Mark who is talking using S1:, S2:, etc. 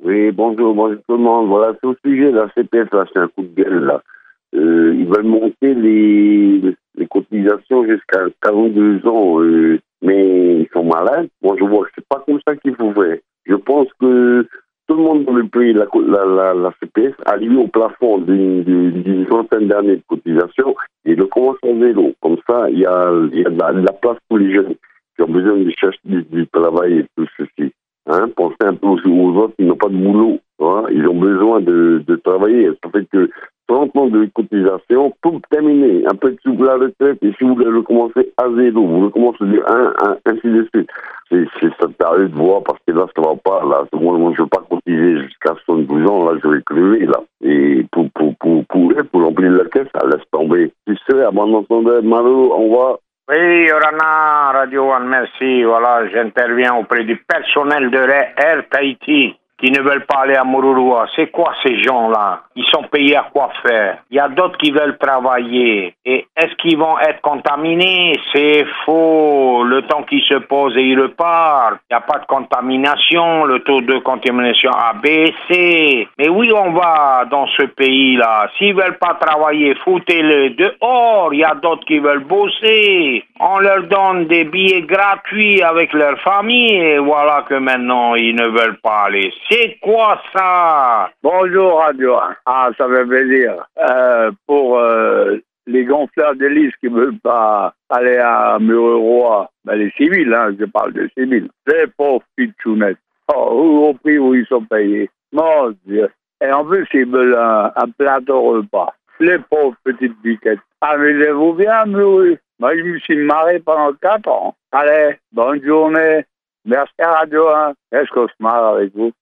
S1: Oui, bonjour tout le monde. Voilà, c'est au sujet de la CPF, là, c'est un coup de gueule, là. Ils veulent monter les cotisations jusqu'à 42 ans, mais ils sont malades. Moi, je vois que c'est pas comme ça qu'il faut faire. Je pense que tout le monde doit payer la CPF arrivé au plafond d'une centaine d'années de cotisation et le commence à zéro. Comme ça, il y a de la place pour les jeunes qui ont besoin de chercher du travail et tout ceci. Hein, pensez un peu aux autres qui n'ont pas de boulot. Hein, ils ont besoin de travailler. Ça fait que 30 ans de cotisation pour terminer. Un peu de sous la retraite et si vous voulez recommencer à zéro, vous recommencez de 1, ainsi de suite. C'est ça t'arrive de voir parce que là, ça va pas. Là. Moi, je ne veux pas cotiser jusqu'à 72 ans. Là, je vais crever. Là. Et pour remplir la caisse, ça laisse tomber. Tu sais, avant d'entendre Malo, on va.
S2: Oui, Yorana, Radio One, merci. Voilà, j'interviens auprès du personnel de Air Tahiti qui ne veulent pas aller à Mururoa. C'est quoi ces gens-là? Ils sont payés à quoi faire? Il y a d'autres qui veulent travailler. Et est-ce qu'ils vont être contaminés? C'est faux. Le temps qu'ils se posent et ils repartent. Il n'y a pas de contamination. Le taux de contamination a baissé. Mais oui, on va dans ce pays-là. S'ils veulent pas travailler, foutez-les dehors. Il y a d'autres qui veulent bosser. On leur donne des billets gratuits avec leur famille et voilà que maintenant ils ne veulent pas aller. C'est quoi ça?
S3: Bonjour Radio 1. Ah, ça fait plaisir. Pour les gonfleurs d'hélice qui ne veulent pas aller à Mururoa, ben les civils, hein, je parle des civils. Les pauvres pitchounettes. Oh, au prix où ils sont payés. Mon Dieu. Et en plus, ils veulent un plateau repas. Les pauvres petites biquettes. Amusez-vous bien, Muru. Moi, je me suis marré pendant 4 ans. Allez, bonne journée. Merci à Radio 1. Est-ce qu'on se marre avec vous?